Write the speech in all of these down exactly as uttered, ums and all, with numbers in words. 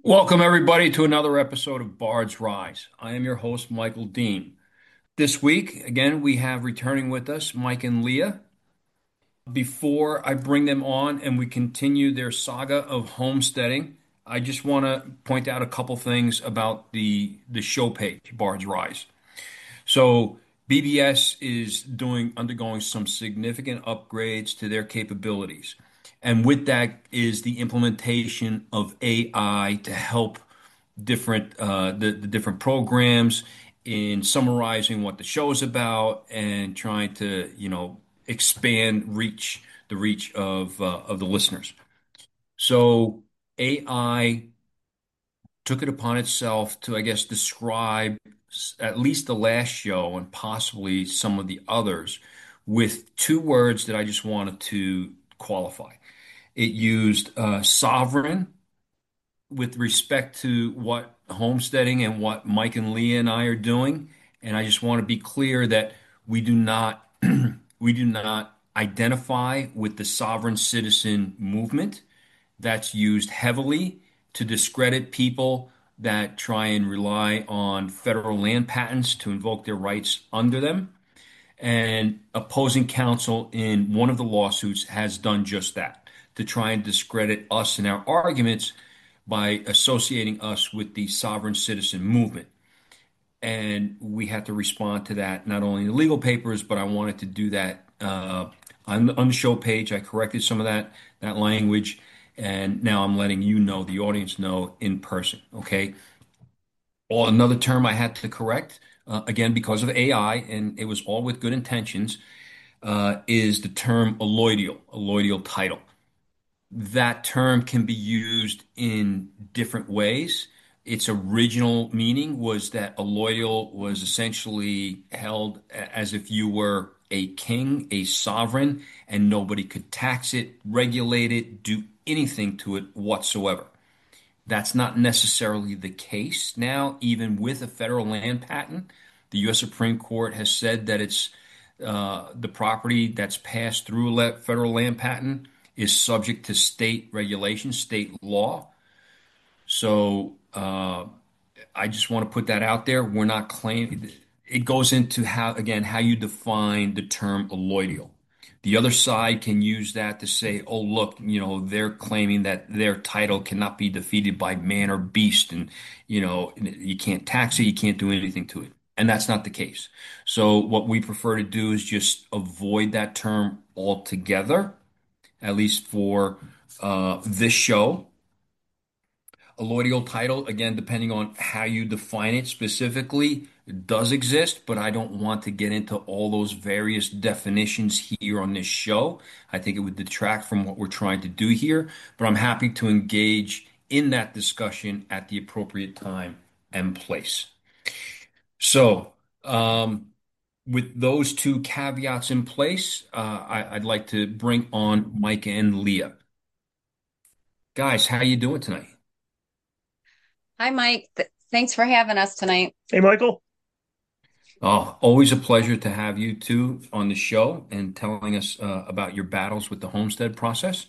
Welcome, everybody, to another episode of Bard's Rise. I am your host, Michael Dean. This week, again, we have returning with us Mike and Leah. Before I bring them on and we continue their saga of homesteading, I just want to point out a couple things about the, the show page, Bard's Rise. So, B B S is doing undergoing some significant upgrades to their capabilities. And with that is the implementation of A I to help different uh, the, the different programs in summarizing what the show is about and trying to, you know, expand reach the reach of uh, of the listeners. So A I took it upon itself to, I guess, describe at least the last show and possibly some of the others with two words that I just wanted to qualify. It used uh, sovereign with respect to what homesteading and what Mike and Leah and I are doing. And I just want to be clear that we do not we do not identify with the sovereign citizen movement that's used heavily to discredit people that try and rely on federal land patents to invoke their rights under them. And opposing counsel in one of the lawsuits has done just that to try and discredit us and our arguments by associating us with the sovereign citizen movement. And we had to respond to that not only in the legal papers, but I wanted to do that uh, on, on the show page. I corrected some of that that language, and now I'm letting you know, the audience know in person. Okay. Or another term I had to correct, uh, again because of A I, and it was all with good intentions, uh, is the term alloidial, alloidial title. That term can be used in different ways. Its original meaning was that alloidial was essentially held as if you were a king, a sovereign, and nobody could tax it, regulate it, do anything to it whatsoever. That's not necessarily the case now, even with a federal land patent. The U S Supreme Court has said that it's uh, the property that's passed through a federal land patent is subject to state regulation, state law. So uh, I just want to put that out there. We're not claiming it goes into how, again, how you define the term alloidial. The other side can use that to say, oh, look, you know, they're claiming that their title cannot be defeated by man or beast. And, you know, you can't tax it, you can't do anything to it. And that's not the case. So what we prefer to do is just avoid that term altogether, at least for uh, this show. Allodial title, again, depending on how you define it specifically, does exist, but I don't want to get into all those various definitions here on this show. I think it would detract from what we're trying to do here, but I'm happy to engage in that discussion at the appropriate time and place. So, um, with those two caveats in place, uh, I, I'd like to bring on Mike and Leah. Guys, how you doing tonight? Hi, Mike. Th- thanks for having us tonight. Hey, Michael. Oh, always a pleasure to have you two on the show and telling us uh, about your battles with the homestead process.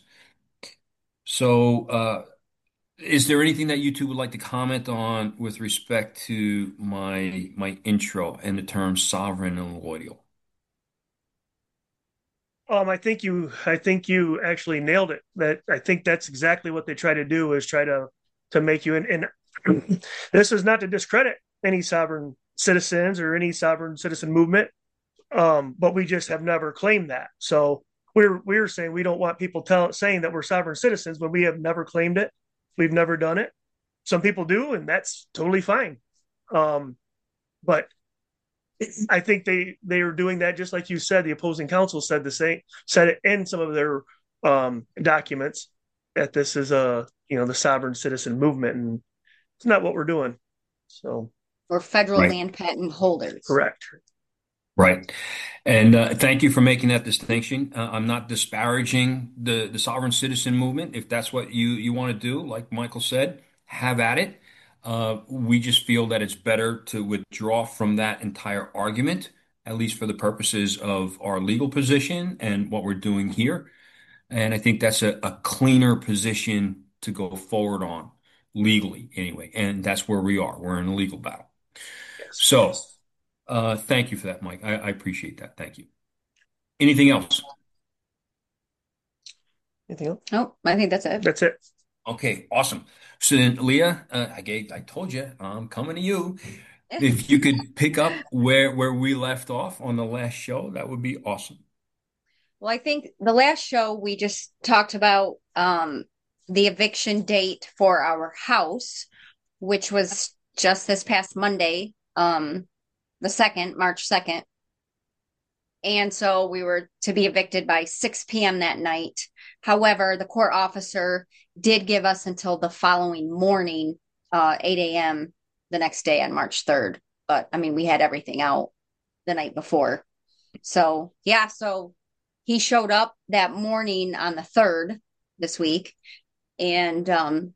So, uh, is there anything that you two would like to comment on with respect to my my intro and the terms sovereign and loyal? Um, I think you, I think you actually nailed it. That I think that's exactly what they try to do is try to to make you. And, and this is not to discredit any sovereign citizens or any sovereign citizen movement, um, but we just have never claimed that. So we're we're saying we don't want people tell, saying that we're sovereign citizens when we have never claimed it. We've never done it. Some people do, and that's totally fine. Um, but I think they they are doing that just like you said. The opposing counsel said the same, said it in some of their um, documents that this is a you know the sovereign citizen movement, and it's not what we're doing. So We're federal Right. land patent holders. correct. Right. And uh, thank you for making that distinction. Uh, I'm not disparaging the, the sovereign citizen movement. If that's what you, you want to do, like Michael said, have at it. Uh, we just feel that it's better to withdraw from that entire argument, at least for the purposes of our legal position and what we're doing here. And I think that's a, a cleaner position to go forward on. legally anyway. And that's where we are. We're in a legal battle. Yes. So, uh, thank you for that, Mike. I, I appreciate that. Thank you. Anything else? Anything else? Oh, I think that's it. That's it. Okay, awesome. So then, Leah, uh, I gave, I told you, I'm coming to you. If you could pick up where where we left off on the last show, that would be awesome. Well, I think the last show we just talked about um the eviction date for our house, which was just this past Monday, um, the second, March second. And so we were to be evicted by six p m that night. However, the court officer did give us until the following morning, uh, eight a m the next day on March third. But I mean, we had everything out the night before. So, yeah, so he showed up that morning on the third this week and um,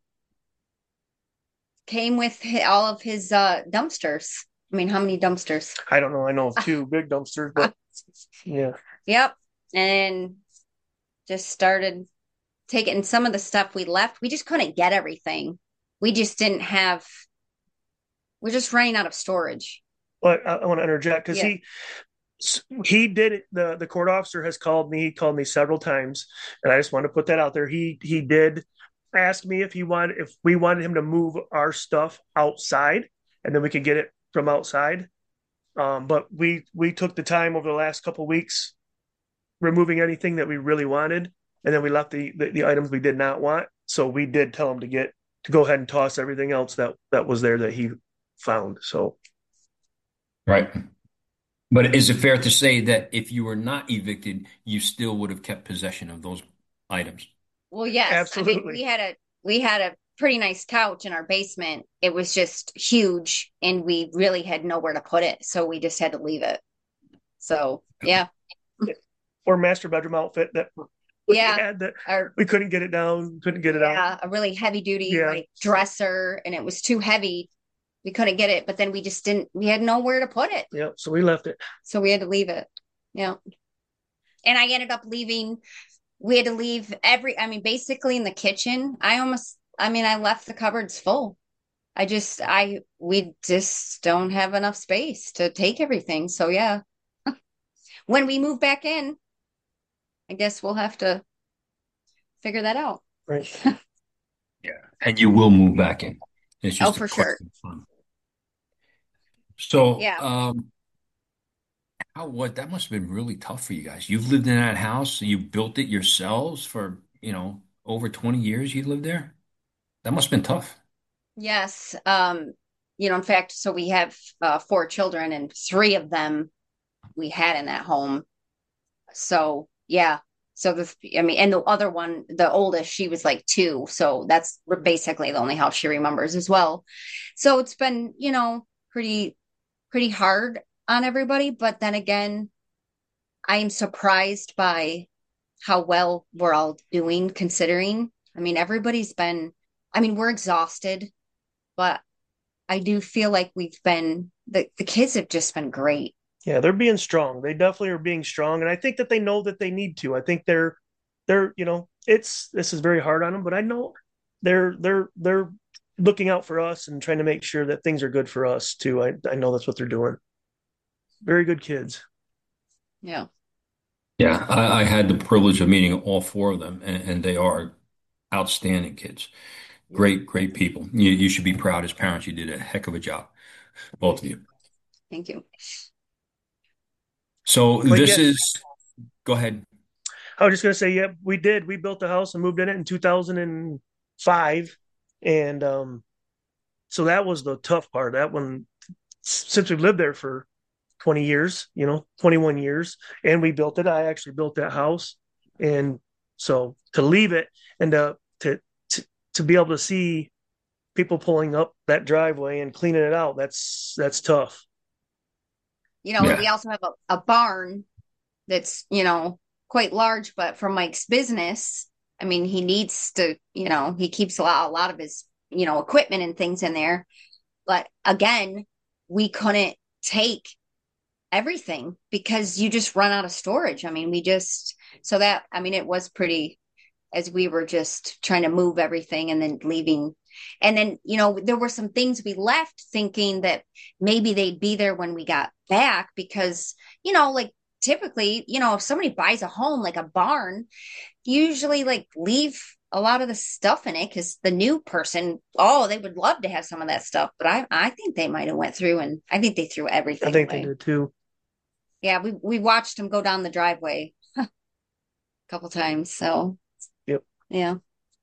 came with hi- all of his uh, dumpsters. I mean, how many dumpsters? I don't know. I know of two big dumpsters, but yeah. Yep. And just started taking some of the stuff we left. We just couldn't get everything. We just didn't have, we're just running out of storage. But I, I want to interject because Yeah. he he did it. The the court officer has called me. He called me several times, and I just want to put that out there. He he did ask me if he wanted if we wanted him to move our stuff outside, and then we could get it from outside. Um, but we we took the time over the last couple of weeks, removing anything that we really wanted, and then we left the, the the items we did not want. So we did tell him to get to go ahead and toss everything else that that was there that he found. So Right. But is it fair to say that if you were not evicted, you still would have kept possession of those items? Well, yes. I mean, absolutely, we had a we had a pretty nice couch in our basement. It was just huge and we really had nowhere to put it, so we just had to leave it. So, yeah. or master bedroom outfit that we Yeah. had that Our we couldn't get it down, couldn't get it out. yeah, a really heavy duty Yeah. like dresser and it was too heavy. We couldn't get it, but then we just didn't we had nowhere to put it. Yeah, so we left it. So we had to leave it. Yeah. And I ended up leaving we had to leave every I mean basically in the kitchen. I almost I mean I left the cupboards full. I just I we just don't have enough space to take everything. So yeah. When we move back in, I guess we'll have to figure that out. Right. Yeah. And you will move back in. It's Oh, just a for sure. question of time. So, Yeah. um, how what that must have been really tough for you guys. You've lived in that house, you built it yourselves for, you know, over twenty years you lived there. That must have been tough. Yes. Um, you know, in fact, so we have uh, four children and three of them we had in that home. So yeah. So the I mean, and the other one, the oldest, she was like two. So that's basically the only house she remembers as well. So it's been, you know, pretty pretty hard on everybody. But then again, I am surprised by how well we're all doing considering. I mean, everybody's been, I mean, we're exhausted, but I do feel like we've been, the, the kids have just been great. Yeah, they're being strong. They definitely are being strong, and I think that they know that they need to. I think they're they're you know it's this is very hard on them, but I know they're they're they're looking out for us and trying to make sure that things are good for us too. I I know that's what they're doing. Very good kids. Yeah. Yeah, I, I had the privilege of meeting all four of them, and, and they are outstanding kids. Great, great people. You, you should be proud as parents. You did a heck of a job, both of you. Thank you. So But this yeah, is, go ahead. I was just gonna say, yeah, we did. We built a house and moved in it in two thousand five, and um, so that was the tough part. That one, since we've lived there for twenty years, you know, twenty-one years, and we built it. I actually built that house. And so to leave it and to, to, to, to be able to see people pulling up that driveway and cleaning it out, that's, that's tough. You know, and we Yeah, also have a, a barn that's, you know, quite large, but for Mike's business, I mean, he needs to, you know, he keeps a lot, a lot of his, you know, equipment and things in there. But again, we couldn't take everything because you just run out of storage. I mean, we just, so that, I mean, it was pretty, as we were just trying to move everything and then leaving. And then, you know, there were some things we left thinking that maybe they'd be there when we got back because, you know, like typically, you know, if somebody buys a home like a barn, usually like leave a lot of the stuff in it because the new person, oh, they would love to have some of that stuff. But I I think they might have went through and I think they threw I everything think they away. did too. Yeah, we we watched them go down the driveway a couple times. So Yep. yeah.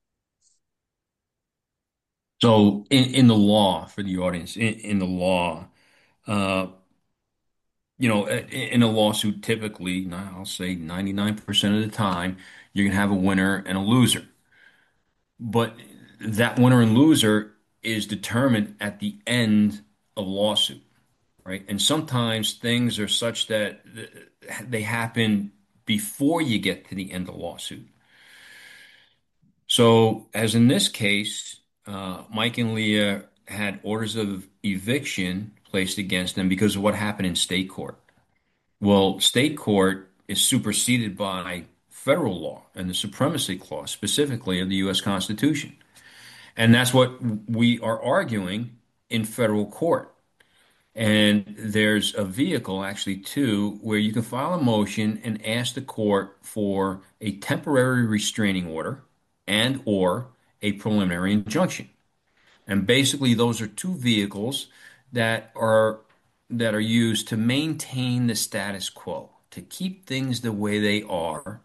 So in, in the law, for the audience, in, in the law, uh, you know, in in a lawsuit, typically, nah, I'll say ninety-nine percent of the time, you're going to have a winner and a loser. But that winner and loser is determined at the end of a lawsuit, right? And sometimes things are such that th- they happen before you get to the end of the lawsuit. So, as in this case, uh, Mike and Leah had orders of eviction placed against them because of what happened in state court. Well, state court is superseded by federal law and the supremacy clause, specifically of the U S Constitution. And that's what we are arguing in federal court. And there's a vehicle, actually, too, where you can file a motion and ask the court for a temporary restraining order and or a preliminary injunction. And basically, those are two vehicles that are that are used to maintain the status quo, to keep things the way they are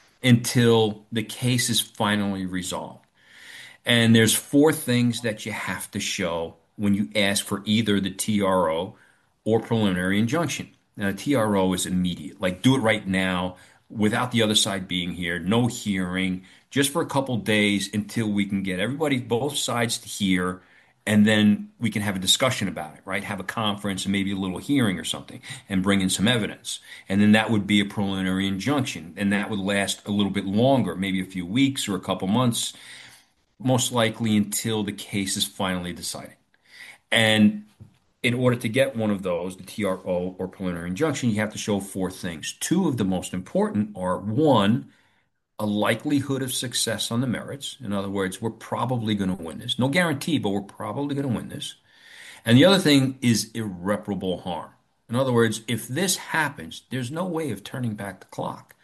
until the case is finally resolved. And there's four things that you have to show when you ask for either the T R O or preliminary injunction. Now, the T R O is immediate, like do it right now without the other side being here, no hearing, just for a couple days until we can get everybody, both sides to hear, and then we can have a discussion about it, right? Have a conference and maybe a little hearing or something and bring in some evidence. And then that would be a preliminary injunction, and that would last a little bit longer, maybe a few weeks or a couple months, most likely until the case is finally decided. And in order to get one of those, the T R O or preliminary injunction, you have to show four things. Two of the most important are one, a likelihood of success on the merits. In other words, we're probably going to win this. No guarantee, but we're probably going to win this. And the other thing is irreparable harm. In other words, if this happens, there's no way of turning back the clock.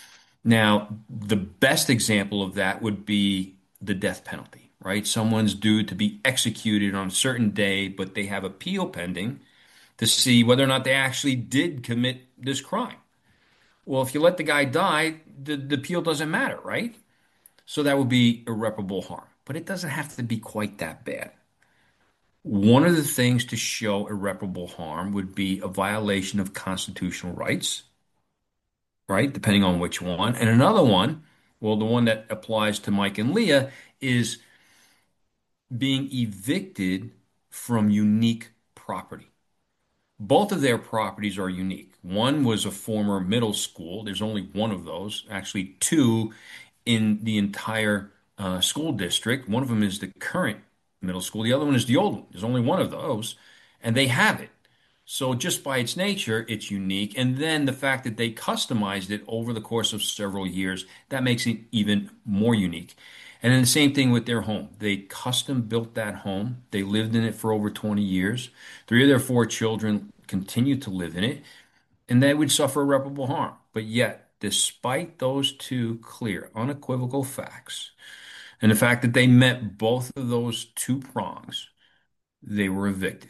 Now, the best example of that would be the death penalty, right? Someone's due to be executed on a certain day, but they have appeal pending to see whether or not they actually did commit this crime. Well, if you let the guy die, the, the appeal doesn't matter, right? So that would be irreparable harm. But it doesn't have to be quite that bad. One of the things to show irreparable harm would be a violation of constitutional rights, right? Depending on which one. And another one, well, the one that applies to Mike and Leah is being evicted from unique property. Both of their properties are unique. One was a former middle school. There's only one of those, actually two in the entire uh, school district. One of them is the current middle school. The other one is the old one. There's only one of those, and they have it. So just by its nature, it's unique. And then the fact that they customized it over the course of several years, that makes it even more unique. And then the same thing with their home. They custom built that home. They lived in it for over twenty years. Three of their four children continued to live in it, and they would suffer irreparable harm. But yet, despite those two clear, unequivocal facts, and the fact that they met both of those two prongs, they were evicted.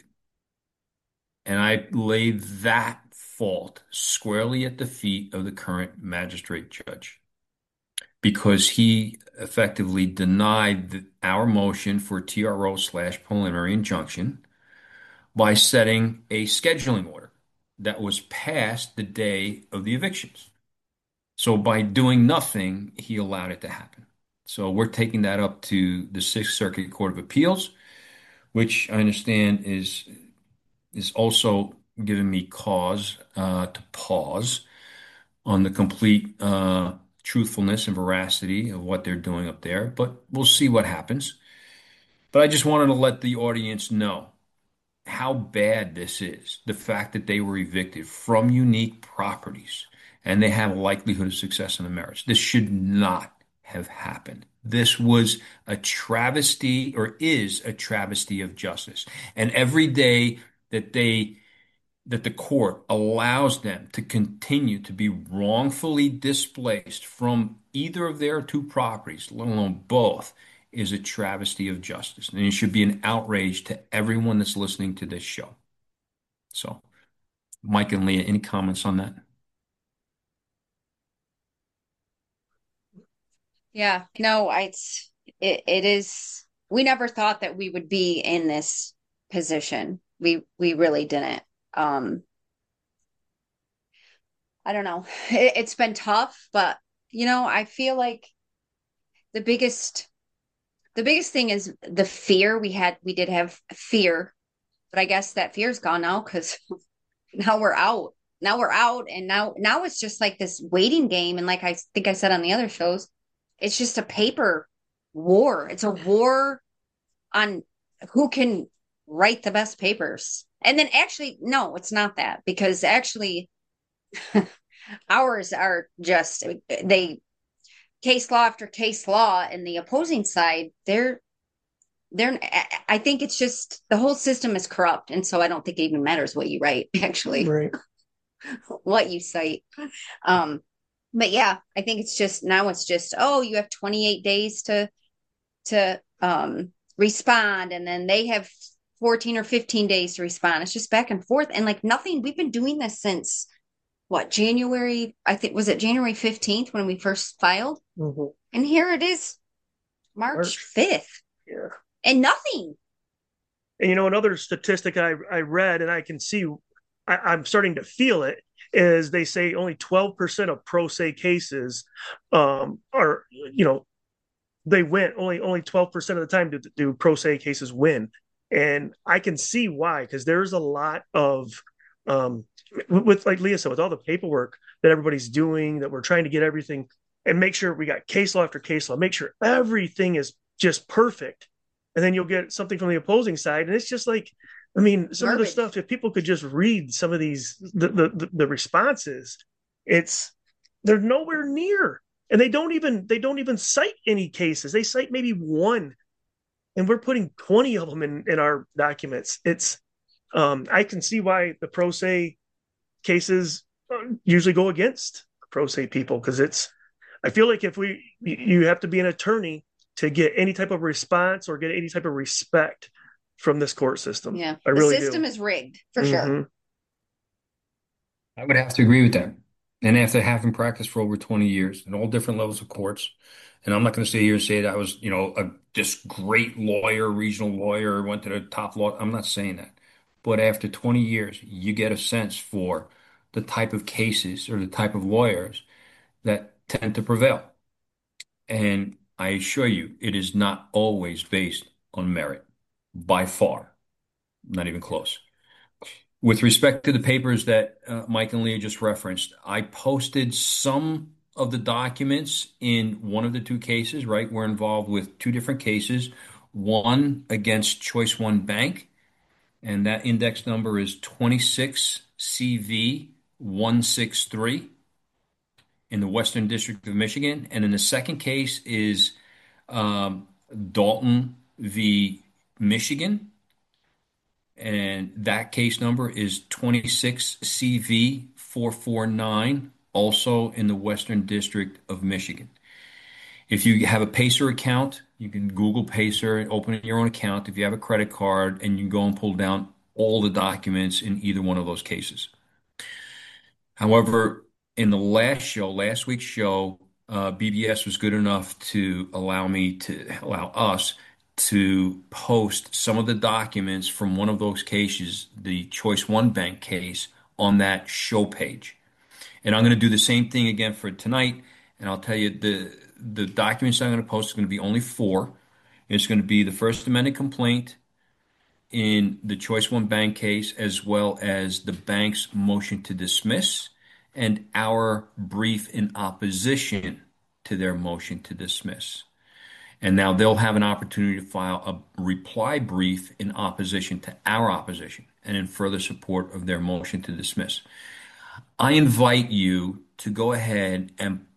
And I laid that fault squarely at the feet of the current magistrate judge because he effectively denied the, our motion for T R O slash preliminary injunction by setting a scheduling order that was passed the day of the evictions. So by doing nothing, he allowed it to happen. So we're taking that up to the Sixth Circuit Court of Appeals, which I understand is is also giving me cause uh, to pause on the complete uh, truthfulness and veracity of what they're doing up there. But we'll see what happens. But I just wanted to let the audience know how bad this is. The fact that they were evicted from unique properties and they have a likelihood of success in the marriage. This should not have happened. This was a travesty, or is a travesty of justice. And every day that they that the court allows them to continue to be wrongfully displaced from either of their two properties, let alone both, is a travesty of justice. And it should be an outrage to everyone that's listening to this show. So, Mike and Leah, any comments on that? Yeah, no, I, it's, it, it is, we never thought that we would be in this position. We, we really didn't. Um, I don't know. It, it's been tough, but you know, I feel like the biggest, the biggest thing is the fear we had. We did have fear, but I guess that fear's gone now because now we're out. Now we're out, and now now it's just like this waiting game. And like I think I said on the other shows, it's just a paper war. It's a war on who can write the best papers. And then actually, no, it's not that because actually ours are just they case law after case law, and the opposing side, they're they're I think it's just the whole system is corrupt, and so I don't think it even matters what you write, actually, Right. what you cite. Um, but yeah, I think it's just now it's just, oh, you have twenty-eight days to to um respond, and then they have fourteen or fifteen days to respond. It's just back and forth, and like nothing. We've been doing this since what, January? I think was it January fifteenth when we first filed, Mm-hmm. and here it is, March March. fifth, Yeah. and nothing. And you know, another statistic I, I read, and I can see, I, I'm starting to feel it, is they say only twelve percent of pro se cases um, are, you know, they win. Only only twelve percent of the time do, do pro se cases win. And I can see why, because there's a lot of, um, with, with, like Leah said, with all the paperwork that everybody's doing, that we're trying to get everything and make sure we got case law after case law, make sure everything is just perfect. And then you'll get something from the opposing side. And it's just like, I mean, some Garbage. of the stuff, if people could just read some of these, the, the, the responses, it's, they're nowhere near. And they don't even, they don't even cite any cases. They cite maybe one. And we're putting twenty of them in, in our documents. It's, um, I can see why the pro se cases usually go against pro se people, because it's, I feel like if we, you have to be an attorney to get any type of response or get any type of respect from this court system. Yeah, I the really system do. is rigged for Mhm. sure. I would have to agree with that. And after having practiced for over twenty years in all different levels of courts, and I'm not going to sit here and say that I was, you know, a this great lawyer, regional lawyer, went to the top law. I'm not saying that. But after twenty years, you get a sense for the type of cases or the type of lawyers that tend to prevail. And I assure you, it is not always based on merit, by far, not even close. With respect to the papers that uh, Mike and Leah just referenced, I posted some of the documents in one of the two cases, right? We're involved with two different cases, one against Choice One Bank, and that index number is twenty-six C V one sixty-three in the Western District of Michigan. And then the second case is um, Dalton v. Michigan. And that case number is twenty-six C V four forty-nine, also in the Western District of Michigan. If you have a Pacer account, you can Google Pacer and open your own account. If you have a credit card, and you go and pull down all the documents in either one of those cases. However, in the last show, last week's show, uh, B B S was good enough to allow me to allow us to post some of the documents from one of those cases, the Choice One Bank case, on that show page. And I'm going to do the same thing again for tonight. And I'll tell you the the documents I'm going to post is going to be only four. It's going to be the First Amendment complaint in the Choice One Bank case, as well as the bank's motion to dismiss and our brief in opposition to their motion to dismiss. And now they'll have an opportunity to file a reply brief in opposition to our opposition and in further support of their motion to dismiss. I invite you to go ahead and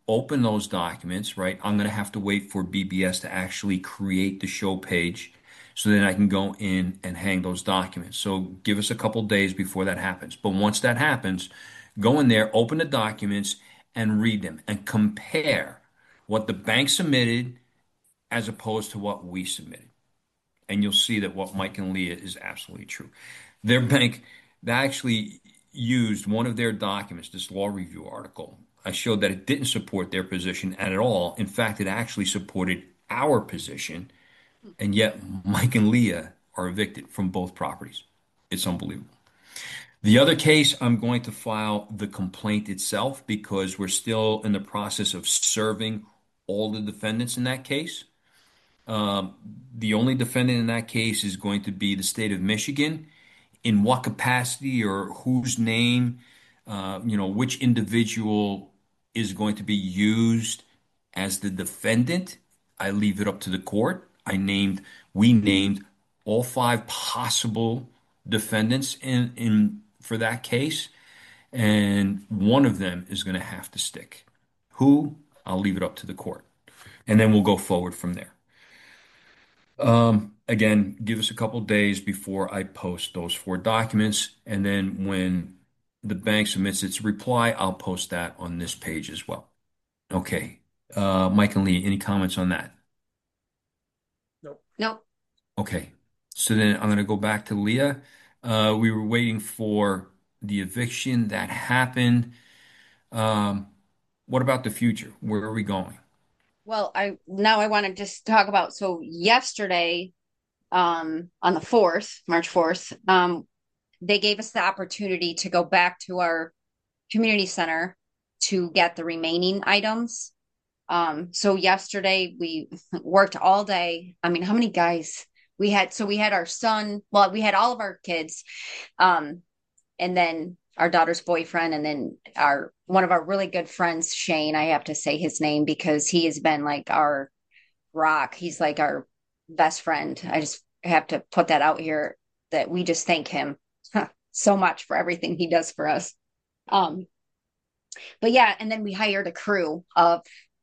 open those documents, right? I'm going to have to wait for B B S to actually create the show page so then I can go in and hang those documents. So give us a couple days before that happens. But once that happens, go in there, open the documents, and read them and compare what the bank submitted as opposed to what we submitted. And you'll see that what Mike and Leah is absolutely true. Their bank, they actually used one of their documents, this law review article. I showed that it didn't support their position at all. In fact, it actually supported our position, and yet Mike and Leah are evicted from both properties. It's unbelievable. The other case, I'm going to file the complaint itself because we're still in the process of serving all the defendants in that case. Um, the only defendant in that case is going to be the state of Michigan. In what capacity or whose name, uh, you know, which individual is going to be used as the defendant, I leave it up to the court. I named, we named all five possible defendants in, in for that case, and one of them is going to have to stick. Who? I'll leave it up to the court, and then we'll go forward from there. Um, again, give us a couple days before I post those four documents, and then when the bank submits its reply, I'll post that on this page as well. Okay. Uh, Mike and Lee, any comments on that? Nope. Nope. Okay. So then I'm going to go back to Leah. Uh, we were waiting for the eviction that happened. Um, what about the future? Where are we going? Well, I now I want to just talk about so yesterday, um, on the fourth, March fourth, um, they gave us the opportunity to go back to our community center to get the remaining items. Um, so yesterday we worked all day. I mean, how many guys we had? So we had our son, well, we had all of our kids, um, and then our daughter's boyfriend, and then our one of our really good friends, Shane. I have to say his name because he has been like our rock. He's like our best friend. I just have to put that out here that we just thank him so much for everything he does for us. Um, but yeah, and then we hired a crew of,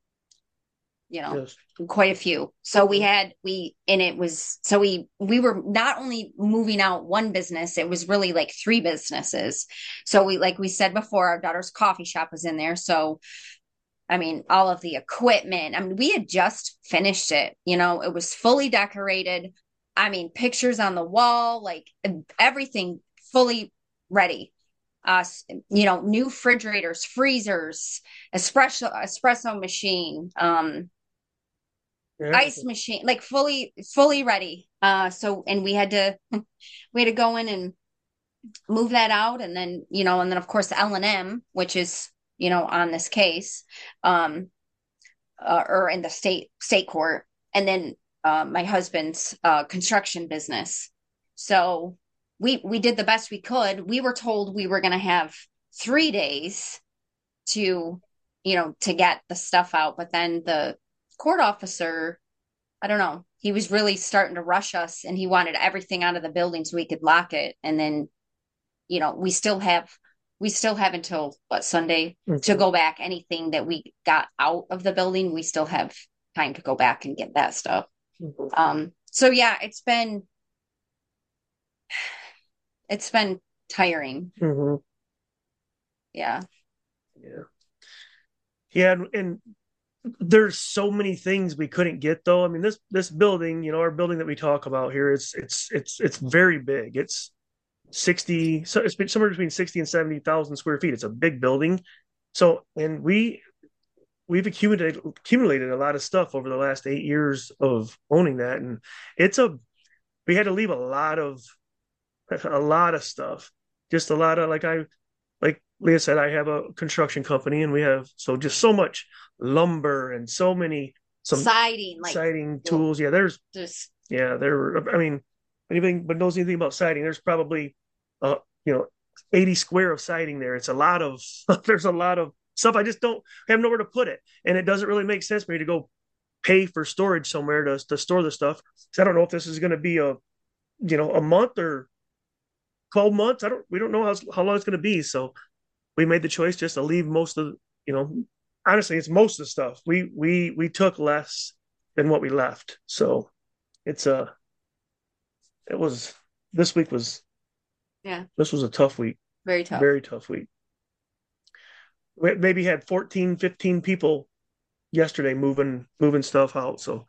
you know, Yes. quite a few. So we had we and it was so we we were not only moving out one business, it was really like three businesses. So we like we said before, our daughter's coffee shop was in there. So I mean, all of the equipment. I mean, we had just finished it, you know, it was fully decorated. I mean, pictures on the wall, like everything fully ready. Uh, you know, new refrigerators, freezers, espresso espresso machine, um, Yeah. ice machine, like fully fully ready. Uh, so and we had to we had to go in and move that out, and then you know, and then of course the L and M, which is you know on this case, um, uh, or in the state state court, and then uh, my husband's uh, construction business. So we we did the best we could. We were told we were going to have three days to you know to get the stuff out, but then the court officer, I don't know, he was really starting to rush us, and he wanted everything out of the building so we could lock it, and then you know we still have we still have until what Sunday Mm-hmm. to go back. Anything that we got out of the building, we still have time to go back and get that stuff. Mm-hmm. Um, so yeah, it's been it's been tiring. Mm-hmm. Yeah. Yeah. Yeah. And, and there's so many things we couldn't get though. I mean, this this building, you know, our building that we talk about here, it's it's it's it's very big. It's sixty, so it's been somewhere between sixty and seventy thousand square feet. It's a big building. So, and we we've accumulated accumulated a lot of stuff over the last eight years of owning that, and it's a we had to leave a lot of a lot of stuff, just a lot of like I like Leah said, I have a construction company, and we have so just so much lumber and so many some Siding, like siding tools. Yeah, there's just yeah there. I mean, anything but knows anything about siding. There's probably uh you know eighty square of siding there. It's a lot of there's a lot of stuff. I just don't have nowhere to put it, and it doesn't really make sense for me to go pay for storage somewhere to to store the stuff. So I don't know if this is going to be a you know a month or twelve months. I don't we don't know how how long it's going to be. So we made the choice just to leave most of you know honestly, it's most of the stuff. We we we took less than what we left. So it's a uh, it was this week was Yeah. This was a tough week. Very tough. Very tough week. We maybe had fourteen, fifteen people yesterday moving moving stuff out. So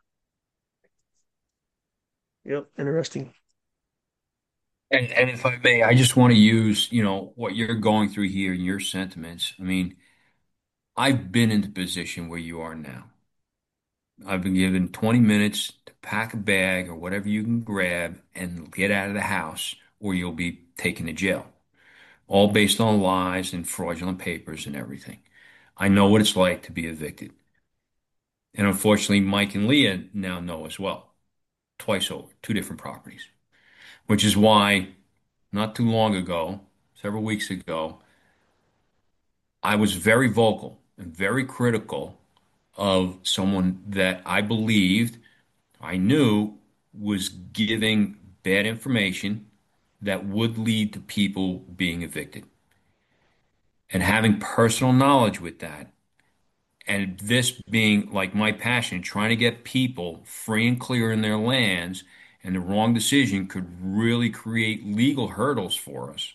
yep, interesting. And and if I may, I just want to use, you know, what you're going through here and your sentiments. I mean, I've been in the position where you are now. I've been given twenty minutes to pack a bag or whatever you can grab and get out of the house, or you'll be taken to jail. All based on lies and fraudulent papers and everything. I know what it's like to be evicted. And unfortunately, Mike and Leah now know as well, twice over, two different properties, which is why not too long ago, several weeks ago, I was very vocal and very critical of someone that I believed, I knew was giving bad information that would lead to people being evicted. And having personal knowledge with that, and this being like my passion, trying to get people free and clear in their lands, and the wrong decision could really create legal hurdles for us.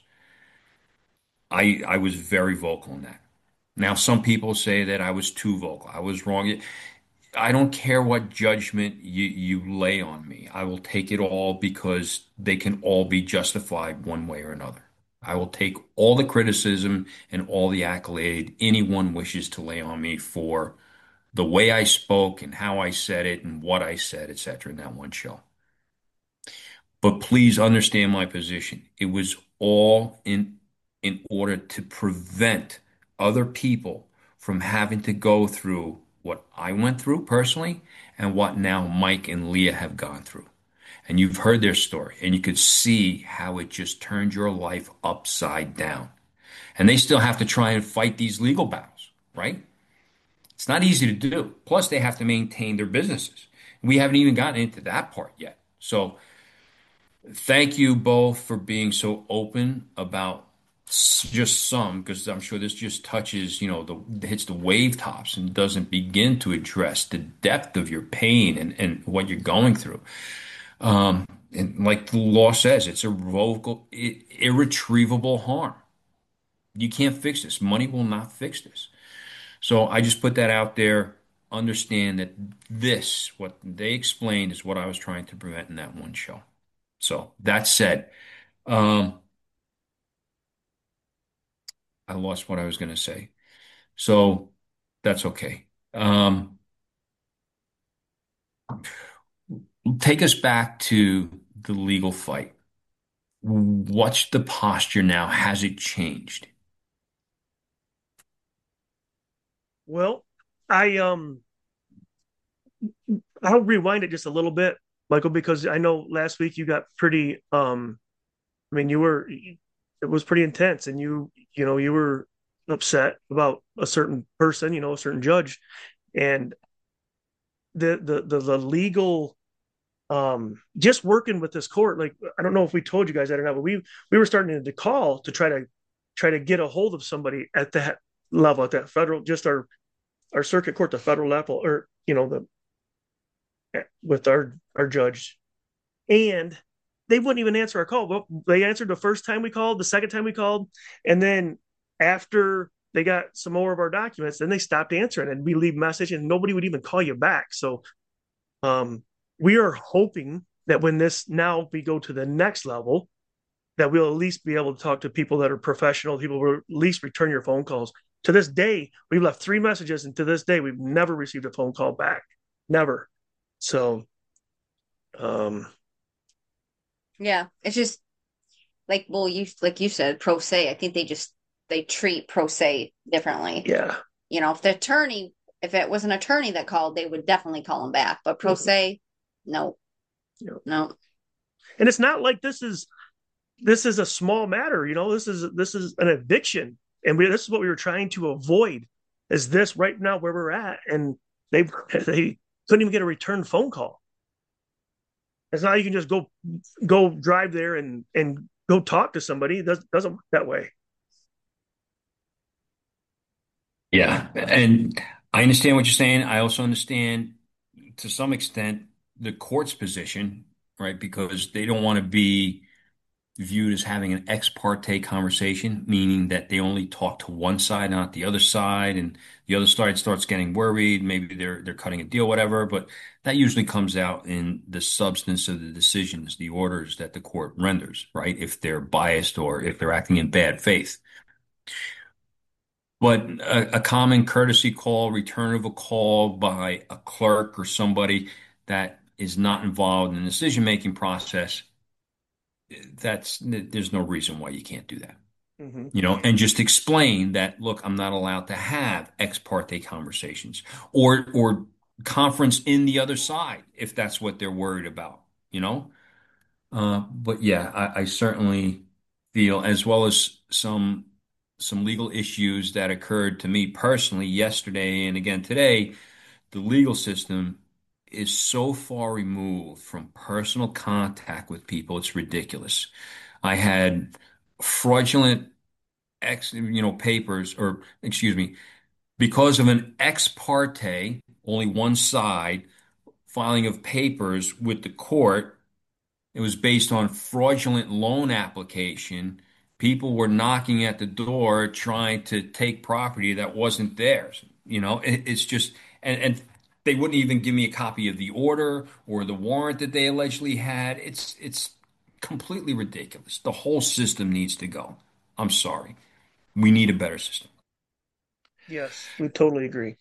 I I was very vocal in that. Now, some people say that I was too vocal. I was wrong. I don't care what judgment you, you lay on me. I will take it all because they can all be justified one way or another. I will take all the criticism and all the accolade anyone wishes to lay on me for the way I spoke and how I said it and what I said, et cetera, in that one show. But please understand my position. It was all in in order to prevent other people from having to go through what I went through personally and what now Mike and Leah have gone through. And you've heard their story, and you could see how it just turned your life upside down. And they still have to try and fight these legal battles, right? It's not easy to do. Plus, they have to maintain their businesses. We haven't even gotten into that part yet. So, thank you both for being so open about s- just some, because I'm sure this just touches, you know, the hits the wave tops and doesn't begin to address the depth of your pain and, and what you're going through. Um, and like the law says, it's irrevocable, i- irretrievable harm. You can't fix this. Money will not fix this. So I just put that out there. Understand that this, what they explained, is what I was trying to prevent in that one show. So that said, um, I lost what I was going to say. So that's okay. Um, take us back to the legal fight. What's the posture now? Has it changed? Well, I um I'll rewind it just a little bit, Michael, because I know last week you got pretty um I mean you were it was pretty intense and you you know you were upset about a certain person, you know, a certain judge and the the the, the legal um just working with this court, like I don't know if we told you guys that or not, but we we were starting to call to try to try to get a hold of somebody at that level, at that federal, just our our circuit court, the federal level, or you know the with our our judge, and they wouldn't even answer our call. Well, they answered the first time we called, the second time we called, and then after they got some more of our documents, then they stopped answering, and we leave message, and nobody would even call you back. So, um, we are hoping that when this now we go to the next level, that we'll at least be able to talk to people that are professional, people will at least return your phone calls. To this day, we've left three messages, and to this day, we've never received a phone call back. Never. So, um, Yeah, it's just like well, you like you said, pro se. I think they just they treat pro se differently. yeah. You know, if the attorney, if it was an attorney that called, they would definitely call him back. But pro se, no, Yeah. no. And it's not like this is this is a small matter, you know. This is this is an eviction, and we this is what we were trying to avoid. Is this right now where we're at? And they they couldn't even get a return phone call. It's not you can just go go drive there and and go talk to somebody. It doesn't doesn't work that way. Yeah. And I understand what you're saying. I also understand to some extent the court's position, right? Because they don't want to be viewed as having an ex parte conversation, meaning that they only talk to one side, not the other side, and the other side starts getting worried. Maybe they're they're cutting a deal, whatever. But that usually comes out in the substance of the decisions, the orders that the court renders, right? If they're biased or if they're acting in bad faith. But a, a common courtesy call, return of a call by a clerk or somebody that is not involved in the decision-making process, that's there's no reason why you can't do that. Hmm. You know, and just explain that, look, I'm not allowed to have ex parte conversations or or conference in the other side if that's what they're worried about, you know? Uh, but yeah, I, I certainly feel, as well as some some legal issues that occurred to me personally yesterday and again today, the legal system is so far removed from personal contact with people, it's ridiculous. I had fraudulent ex, you know, papers, or excuse me, because of an ex parte, only one side filing of papers with the court. It was based on fraudulent loan application. People were knocking at the door trying to take property that wasn't theirs. You know, it, it's just, and, and they wouldn't even give me a copy of the order or the warrant that they allegedly had. It's, it's completely ridiculous. The whole system needs to go. I'm sorry. We need a better system. Yes, we totally agree.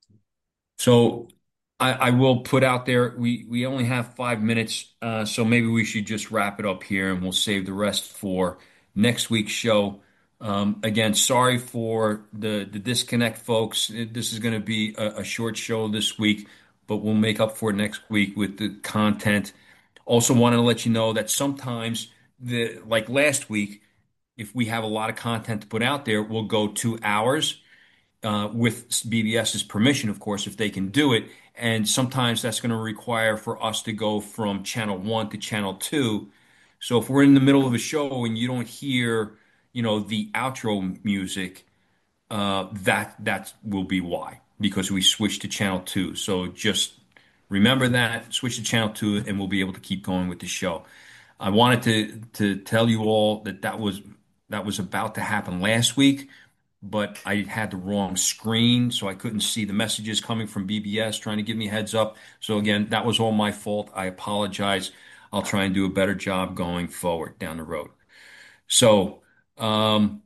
So I, I will put out there, we, we only have five minutes, uh, so maybe we should just wrap it up here and we'll save the rest for next week's show. Um, again, sorry for the, the disconnect, folks. This is going to be a, a short show this week, but we'll make up for it next week with the content. Also, wanted to let you know that sometimes, the like last week, if we have a lot of content to put out there, we'll go two hours uh, with BBS's permission, of course, if they can do it. And sometimes that's going to require for us to go from channel one to channel two. So if we're in the middle of a show and you don't hear, you know, the outro music, uh, that that will be why, because we switched to channel two. So just remember that, switch to channel two, and we'll be able to keep going with the show. I wanted to to tell you all that that was that was about to happen last week, but I had the wrong screen, so I couldn't see the messages coming from B B S trying to give me a heads up. So again, that was all my fault. I apologize. I'll try and do a better job going forward down the road. So, um,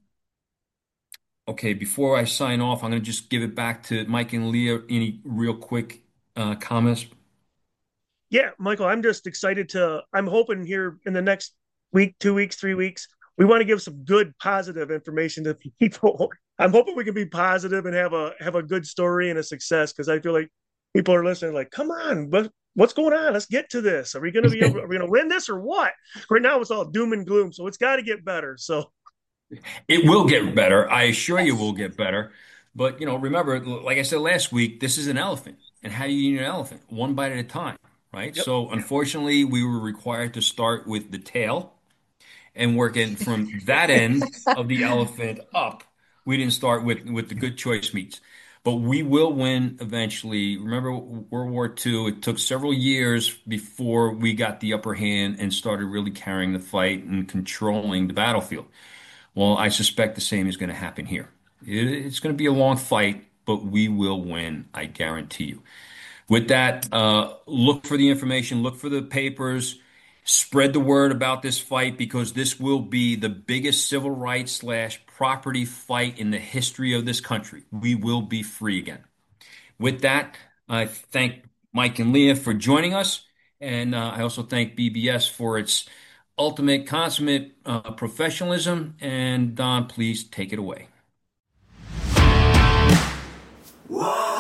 okay, before I sign off, I'm going to just give it back to Mike and Leah. Any real quick uh, comments? Yeah, Michael, I'm just excited to. I'm hoping here in the next week, two weeks, three weeks, we want to give some good, positive information to people. I'm hoping we can be positive and have a have a good story and a success because I feel like people are listening. Like, come on, what what's going on? Let's get to this. Are we going to be able? Are we going to win this or what? Right now, it's all doom and gloom, so it's got to get better. So, It will get better. I assure you will get better. But, you know, remember, like I said last week, this is an elephant. And how do you eat an elephant? One bite at a time, right? yep, So, unfortunately, we were required to start with the tail and working from that end of the elephant up. We didn't start with with the good choice meats. But we will win eventually. Remember World War Two, it took several years before we got the upper hand and started really carrying the fight and controlling the battlefield. Well, I suspect the same is going to happen here. It, it's going to be a long fight, but we will win. I guarantee you. With that, uh, look for the information, look for the papers, spread the word about this fight because this will be the biggest civil rights slash property fight in the history of this country. We will be free again. With that, I thank Mike and Leah for joining us, and uh, I also thank B B S for its ultimate, consummate uh, professionalism. And Don, please take it away.